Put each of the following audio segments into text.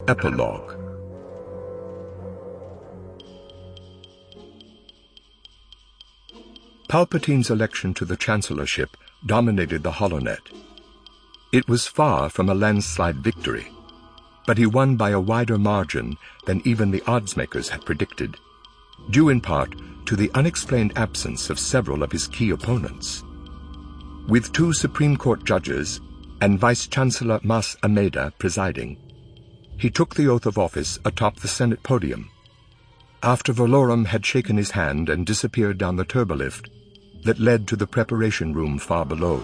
Epilogue. Palpatine's election to the chancellorship dominated the HoloNet. It was far from a landslide victory, but he won by a wider margin than even the oddsmakers had predicted, due in part to the unexplained absence of several of his key opponents. With 2 Supreme Court judges and Vice-Chancellor Mas Ameda presiding, he took the oath of office atop the Senate podium, after Valorum had shaken his hand and disappeared down the turbolift that led to the preparation room far below.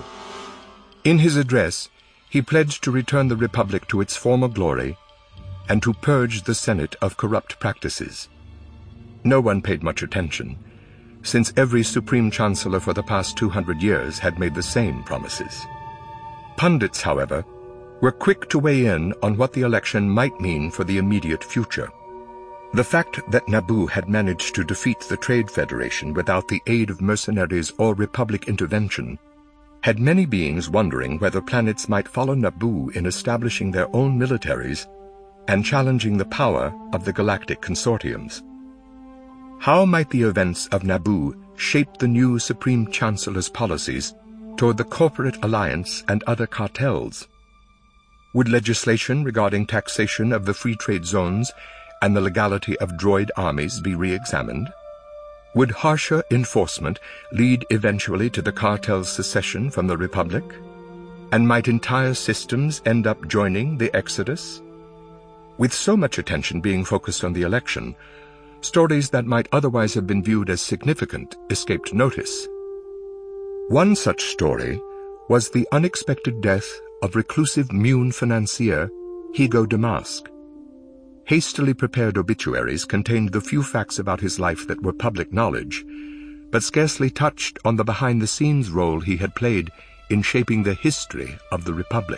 In his address, he pledged to return the Republic to its former glory and to purge the Senate of corrupt practices. No one paid much attention, since every Supreme Chancellor for the past 200 years had made the same promises. Pundits, however, were quick to weigh in on what the election might mean for the immediate future. The fact that Naboo had managed to defeat the Trade Federation without the aid of mercenaries or Republic intervention had many beings wondering whether planets might follow Naboo in establishing their own militaries and challenging the power of the galactic consortiums. How might the events of Naboo shape the new Supreme Chancellor's policies toward the corporate alliance and other cartels? Would legislation regarding taxation of the free trade zones and the legality of droid armies be re-examined? Would harsher enforcement lead eventually to the cartel's secession from the Republic? And might entire systems end up joining the Exodus? With so much attention being focused on the election, stories that might otherwise have been viewed as significant escaped notice. One such story was the unexpected death of reclusive Mune financier Higo Damask. Hastily prepared obituaries contained the few facts about his life that were public knowledge, but scarcely touched on the behind-the-scenes role he had played in shaping the history of the Republic.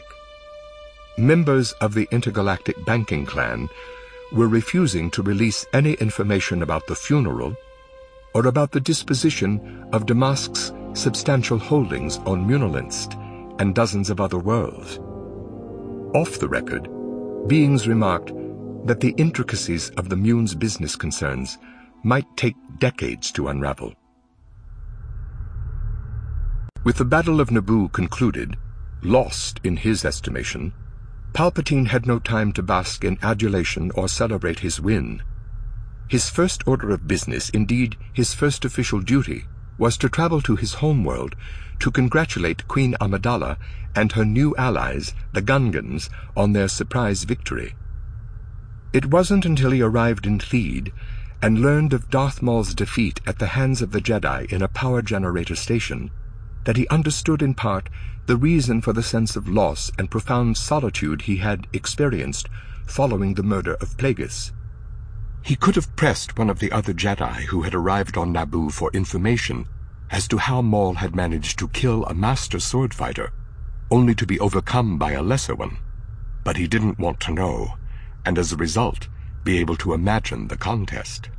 Members of the intergalactic banking clan were refusing to release any information about the funeral or about the disposition of Damask's substantial holdings on Munilinst and dozens of other worlds. Off the record, beings remarked that the intricacies of the Mune's business concerns might take decades to unravel. With the Battle of Naboo concluded, lost in his estimation, Palpatine had no time to bask in adulation or celebrate his win. His first order of business, indeed his first official duty, was to travel to his homeworld to congratulate Queen Amidala and her new allies, the Gungans, on their surprise victory. It wasn't until he arrived in Theed and learned of Darth Maul's defeat at the hands of the Jedi in a power generator station that he understood in part the reason for the sense of loss and profound solitude he had experienced following the murder of Plagueis. He could have pressed one of the other Jedi who had arrived on Naboo for information as to how Maul had managed to kill a master sword fighter, only to be overcome by a lesser one. But he didn't want to know, and as a result, be able to imagine the contest.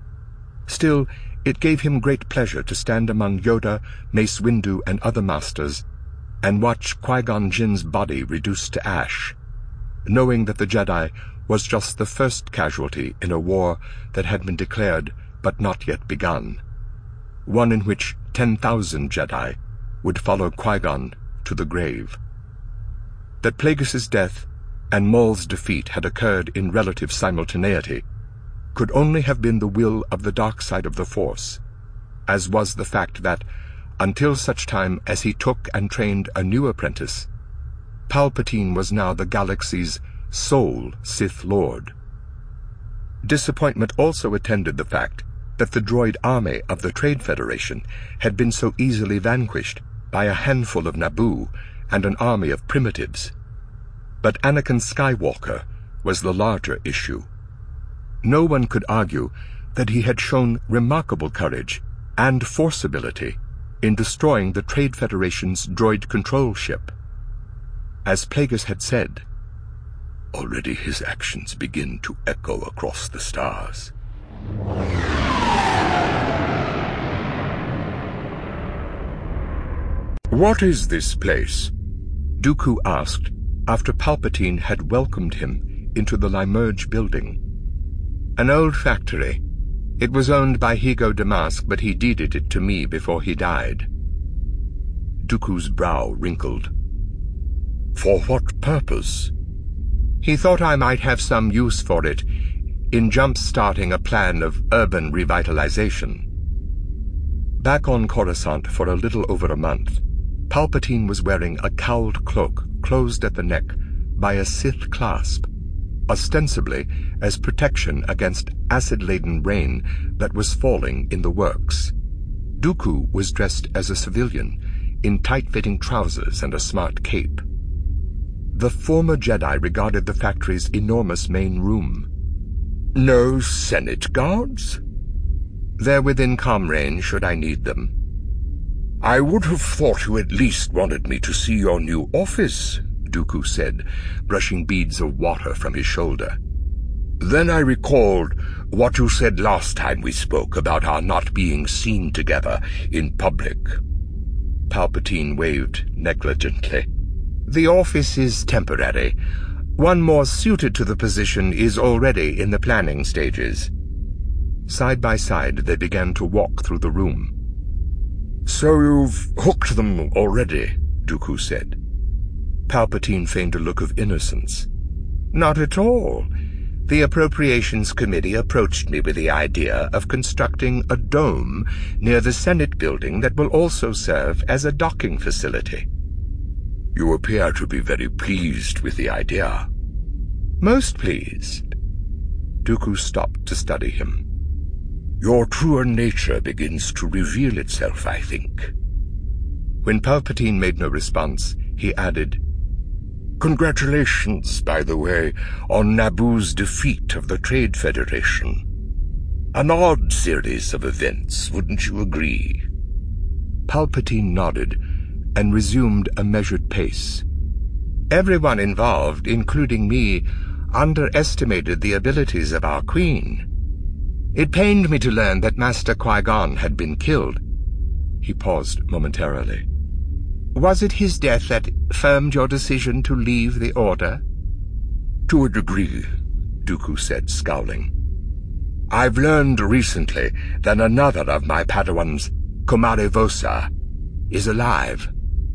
Still, it gave him great pleasure to stand among Yoda, Mace Windu, and other masters and watch Qui-Gon Jinn's body reduced to ash, knowing that the Jedi was just the first casualty in a war that had been declared but not yet begun, one in which 10,000 Jedi would follow Qui-Gon to the grave. That Plagueis' death and Maul's defeat had occurred in relative simultaneity could only have been the will of the dark side of the Force, as was the fact that, until such time as he took and trained a new apprentice, Palpatine was now the galaxy's sole Sith Lord. Disappointment also attended the fact that the droid army of the Trade Federation had been so easily vanquished by a handful of Naboo and an army of primitives. But Anakin Skywalker was the larger issue. No one could argue that he had shown remarkable courage and forcibility in destroying the Trade Federation's droid control ship. As Plagueis had said, "Already his actions begin to echo across the stars." "What is this place?" Dooku asked after Palpatine had welcomed him into the Limerge building. An old factory. It was owned by Higo Damask, but he deeded it to me before he died. Dooku's brow wrinkled. For what purpose? He thought I might have some use for it in jump-starting a plan of urban revitalization. Back on Coruscant for a little over a month, Palpatine was wearing a cowled cloak closed at the neck by a Sith clasp, ostensibly as protection against acid-laden rain that was falling in the works. Dooku was dressed as a civilian, in tight-fitting trousers and a smart cape. The former Jedi regarded the factory's enormous main room. No Senate guards? They're within comm range should I need them. I would have thought you at least wanted me to see your new office, Dooku said, brushing beads of water from his shoulder. Then I recalled what you said last time we spoke about our not being seen together in public. Palpatine waved negligently. The office is temporary. One more suited to the position is already in the planning stages. Side by side, they began to walk through the room. So you've hooked them already, Dooku said. Palpatine feigned a look of innocence. Not at all. The Appropriations Committee approached me with the idea of constructing a dome near the Senate building that will also serve as a docking facility. You appear to be very pleased with the idea. Most pleased. Dooku stopped to study him. Your truer nature begins to reveal itself, I think. When Palpatine made no response, he added, Congratulations, by the way, on Naboo's defeat of the Trade Federation. An odd series of events, wouldn't you agree? Palpatine nodded and resumed a measured pace. Everyone involved, including me, underestimated the abilities of our Queen. It pained me to learn that Master Qui-Gon had been killed. He paused momentarily. Was it his death that firmed your decision to leave the Order? To a degree, Dooku said, scowling. I've learned recently that another of my Padawans, Komare Vosa, is alive.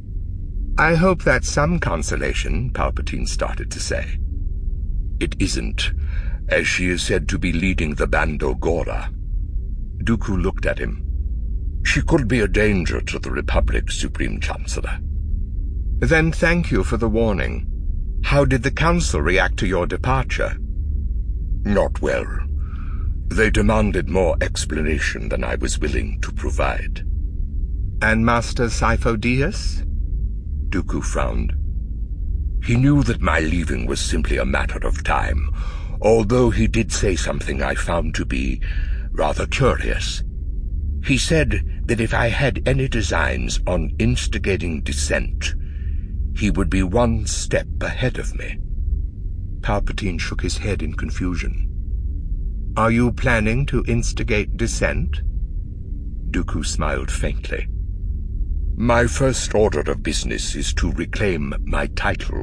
I hope that's some consolation, Palpatine started to say. It isn't, as she is said to be leading the Bando Gora. Dooku looked at him. She could be a danger to the Republic, Supreme Chancellor. Then thank you for the warning. How did the Council react to your departure? Not well. They demanded more explanation than I was willing to provide. And Master Sifo-Dyas? Dooku frowned. He knew that my leaving was simply a matter of time, although he did say something I found to be rather curious. He said that if I had any designs on instigating dissent, he would be one step ahead of me. Palpatine shook his head in confusion. Are you planning to instigate dissent? Dooku smiled faintly. My first order of business is to reclaim my title.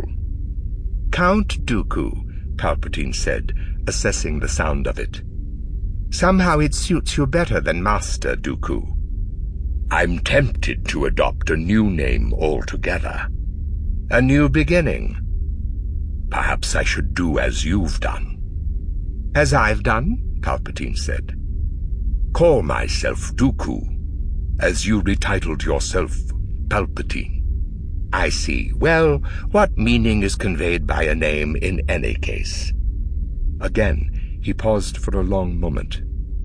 Count Dooku, Palpatine said, assessing the sound of it. Somehow it suits you better than Master Dooku. I'm tempted to adopt a new name altogether. A new beginning. Perhaps I should do as you've done. As I've done? Palpatine said. Call myself Dooku, as you retitled yourself Palpatine. I see. Well, what meaning is conveyed by a name in any case? Again, he paused for a long moment.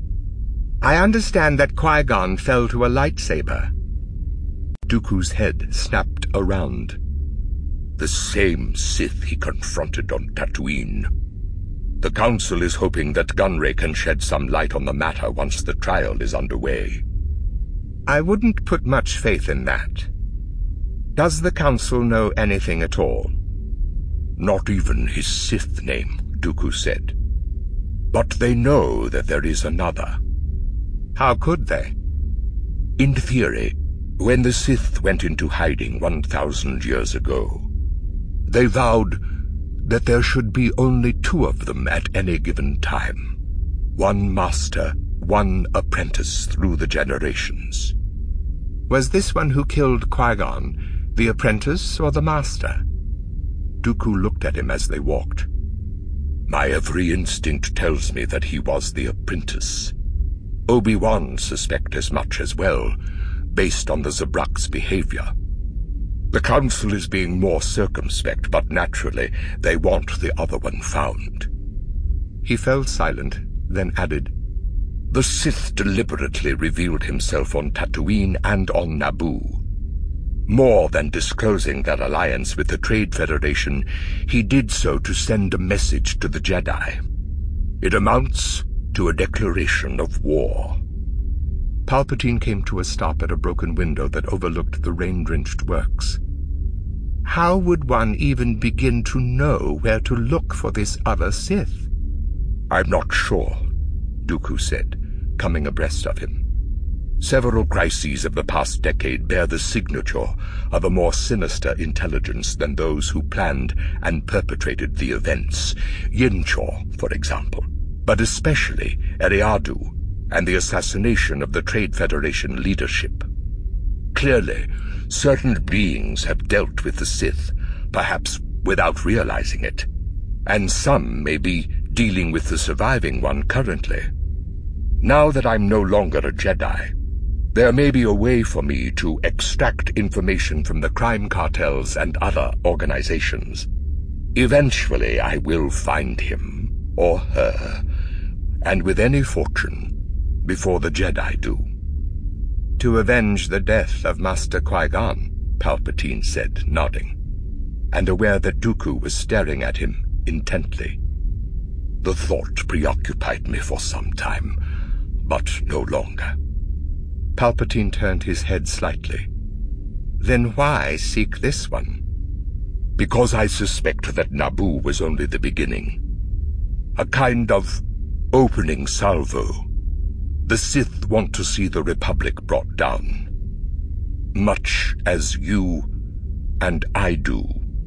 I understand that Qui-Gon fell to a lightsaber. Dooku's head snapped around. The same Sith he confronted on Tatooine. The Council is hoping that Gunray can shed some light on the matter once the trial is underway. I wouldn't put much faith in that. Does the Council know anything at all? Not even his Sith name, Dooku said. But they know that there is another. How could they? In theory, when the Sith went into hiding 1,000 years ago, they vowed, that there should be only two of them at any given time. One master, one apprentice through the generations. Was this one who killed Qui-Gon the apprentice or the master? Dooku looked at him as they walked. My every instinct tells me that he was the apprentice. Obi-Wan suspects as much as well, based on the Zabrak's behavior. The Council is being more circumspect, but naturally they want the other one found. He fell silent, then added, The Sith deliberately revealed himself on Tatooine and on Naboo. More than disclosing their alliance with the Trade Federation, he did so to send a message to the Jedi. It amounts to a declaration of war. Palpatine came to a stop at a broken window that overlooked the rain-drenched works. How would one even begin to know where to look for this other Sith? I'm not sure, Dooku said, coming abreast of him. Several crises of the past decade bear the signature of a more sinister intelligence than those who planned and perpetrated the events. Yinchor, for example, but especially Eriadu and the assassination of the Trade Federation leadership. Clearly, certain beings have dealt with the Sith, perhaps without realizing it, and some may be dealing with the surviving one currently. Now that I'm no longer a Jedi, there may be a way for me to extract information from the crime cartels and other organizations. Eventually I will find him, or her, and with any fortune, before the Jedi do. To avenge the death of Master Qui-Gon, Palpatine said, nodding, and aware that Dooku was staring at him intently. The thought preoccupied me for some time, but no longer. Palpatine turned his head slightly. Then why seek this one? Because I suspect that Naboo was only the beginning. A kind of opening salvo. The Sith want to see the Republic brought down. Much as you and I do.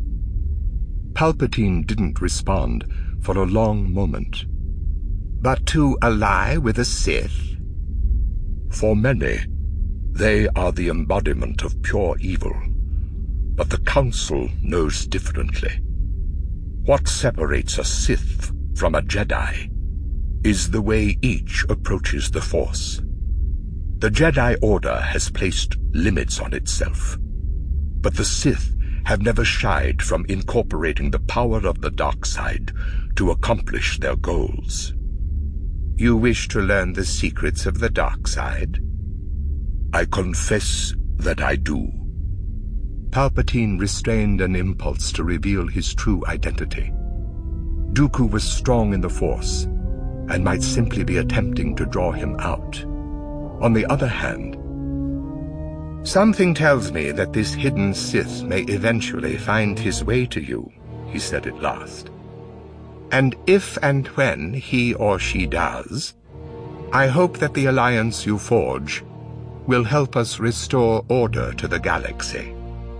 Palpatine didn't respond for a long moment. But to ally with a Sith? For many, they are the embodiment of pure evil, but the Council knows differently. What separates a Sith from a Jedi is the way each approaches the Force. The Jedi Order has placed limits on itself, but the Sith have never shied from incorporating the power of the dark side to accomplish their goals. You wish to learn the secrets of the dark side? I confess that I do. Palpatine restrained an impulse to reveal his true identity. Dooku was strong in the Force, and might simply be attempting to draw him out. On the other hand, something tells me that this hidden Sith may eventually find his way to you, he said at last. And if and when he or she does, I hope that the alliance you forge will help us restore order to the galaxy.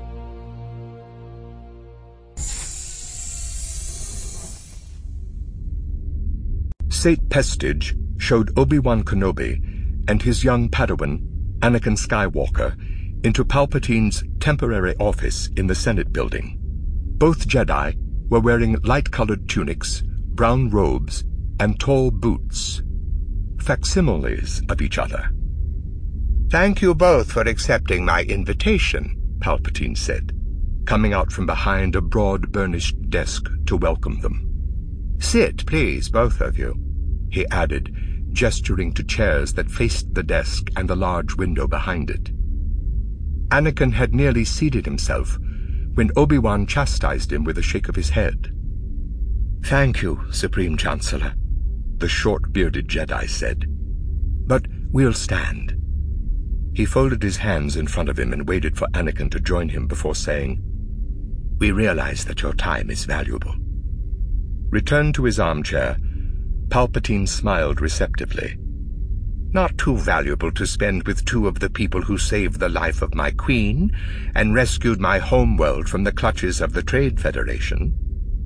Sate Pestage showed Obi-Wan Kenobi and his young Padawan, Anakin Skywalker, into Palpatine's temporary office in the Senate building. Both Jedi were wearing light-colored tunics, brown robes, and tall boots, facsimiles of each other. Thank you both for accepting my invitation, Palpatine said, coming out from behind a broad burnished desk to welcome them. Sit, please, both of you, he added, gesturing to chairs that faced the desk and the large window behind it. Anakin had nearly seated himself when Obi-Wan chastised him with a shake of his head. Thank you, Supreme Chancellor, the short-bearded Jedi said. But we'll stand. He folded his hands in front of him and waited for Anakin to join him before saying, We realize that your time is valuable. Returned to his armchair, Palpatine smiled receptively. Not too valuable to spend with two of the people who saved the life of my queen and rescued my homeworld from the clutches of the Trade Federation.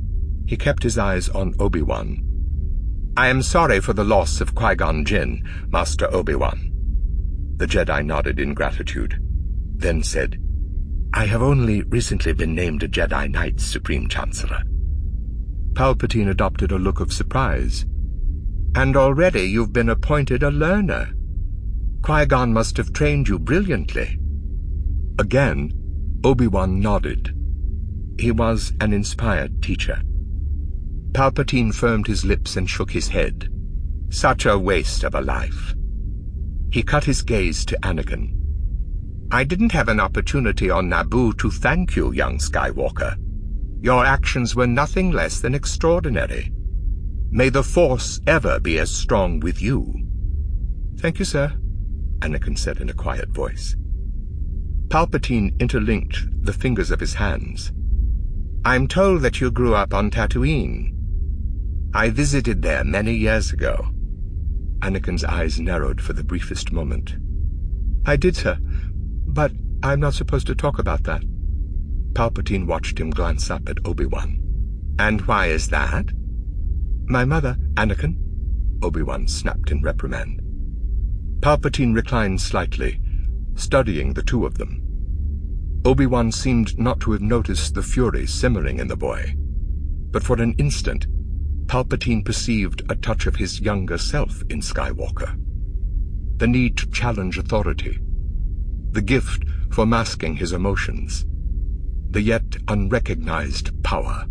He kept his eyes on Obi-Wan. "I am sorry for the loss of Qui-Gon Jinn, Master Obi-Wan." The Jedi nodded in gratitude, then said, "I have only recently been named a Jedi Knight, Supreme Chancellor." Palpatine adopted a look of surprise. "And already you've been appointed a learner. Qui-Gon must have trained you brilliantly." Again, Obi-Wan nodded. He was an inspired teacher. Palpatine firmed his lips and shook his head. Such a waste of a life. He cut his gaze to Anakin. "I didn't have an opportunity on Naboo to thank you, young Skywalker. Your actions were nothing less than extraordinary. May the Force ever be as strong with you." "Thank you, sir," Anakin said in a quiet voice. Palpatine interlinked the fingers of his hands. "I'm told that you grew up on Tatooine. I visited there many years ago." Anakin's eyes narrowed for the briefest moment. "I did, sir, but I'm not supposed to talk about that." Palpatine watched him glance up at Obi-Wan. "And why is that?" "My mother, Anakin," Obi-Wan snapped in reprimand. Palpatine reclined slightly, studying the two of them. Obi-Wan seemed not to have noticed the fury simmering in the boy, but for an instant Palpatine perceived a touch of his younger self in Skywalker. The need to challenge authority, the gift for masking his emotions, the yet unrecognized power.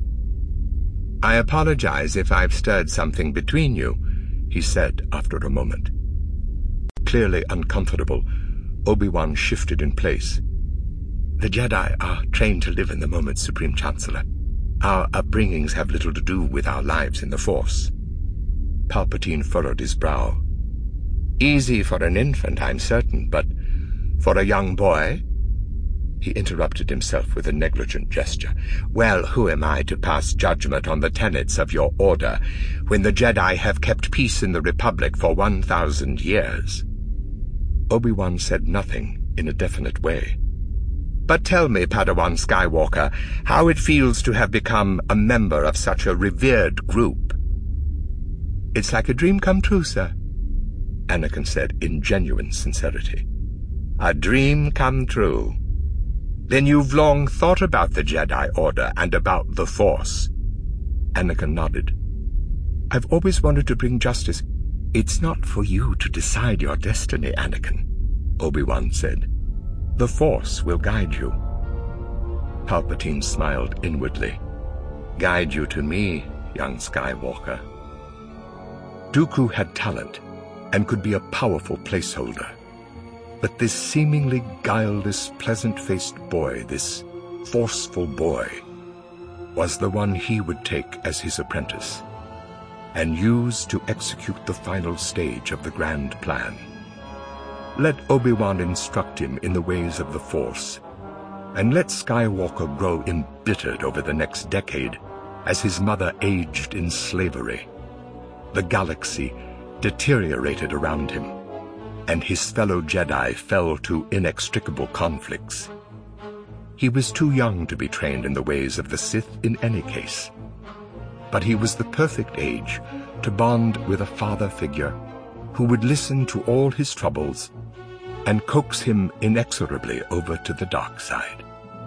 "I apologize if I've stirred something between you," he said after a moment. Clearly uncomfortable, Obi-Wan shifted in place. "The Jedi are trained to live in the moment, Supreme Chancellor. Our upbringings have little to do with our lives in the Force." Palpatine furrowed his brow. "Easy for an infant, I'm certain, but for a young boy?" He interrupted himself with a negligent gesture. "Well, who am I to pass judgment on the tenets of your order, when the Jedi have kept peace in the Republic for 1,000 years?" Obi-Wan said nothing in a definite way. "But tell me, Padawan Skywalker, how it feels to have become a member of such a revered group." "It's like a dream come true, sir," Anakin said in genuine sincerity. "A dream come true? Then you've long thought about the Jedi Order and about the Force?" Anakin nodded. "I've always wanted to bring justice." "It's not for you to decide your destiny, Anakin," Obi-Wan said. "The Force will guide you." Palpatine smiled inwardly. "Guide you to me, young Skywalker." Dooku had talent and could be a powerful placeholder. But this seemingly guileless, pleasant-faced boy, this forceful boy, was the one he would take as his apprentice and use to execute the final stage of the grand plan. Let Obi-Wan instruct him in the ways of the Force, and let Skywalker grow embittered over the next decade as his mother aged in slavery. The galaxy deteriorated around him, and his fellow Jedi fell to inextricable conflicts. He was too young to be trained in the ways of the Sith in any case, but he was the perfect age to bond with a father figure who would listen to all his troubles and coax him inexorably over to the dark side.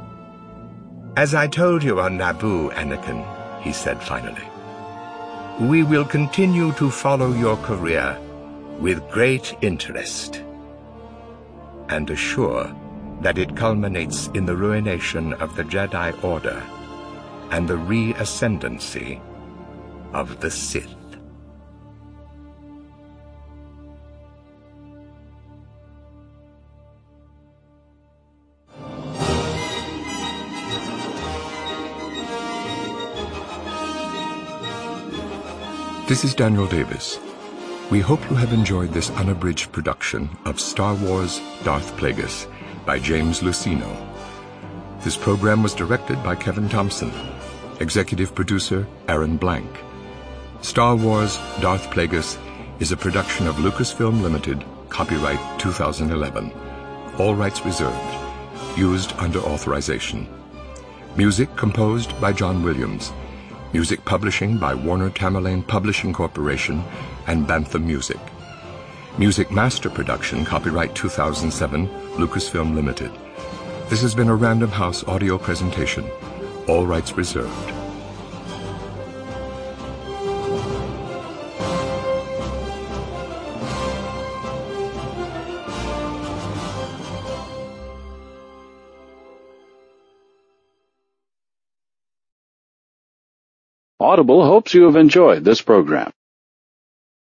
"As I told you on Naboo, Anakin," he said finally, "we will continue to follow your career with great interest, and assure that it culminates in the ruination of the Jedi Order and the reascendancy of the Sith." This is Daniel Davis. We hope you have enjoyed this unabridged production of Star Wars Darth Plagueis by James Luceno. This program was directed by Kevin Thompson. Executive producer Aaron Blank. Star Wars Darth Plagueis is a production of Lucasfilm Limited, copyright 2011. All rights reserved. Used under authorization. Music composed by John Williams. Music publishing by Warner Tamerlane Publishing Corporation and Bantham Music. Music master production, copyright 2007, Lucasfilm Limited. This has been a Random House audio presentation. All rights reserved. Audible hopes you have enjoyed this program.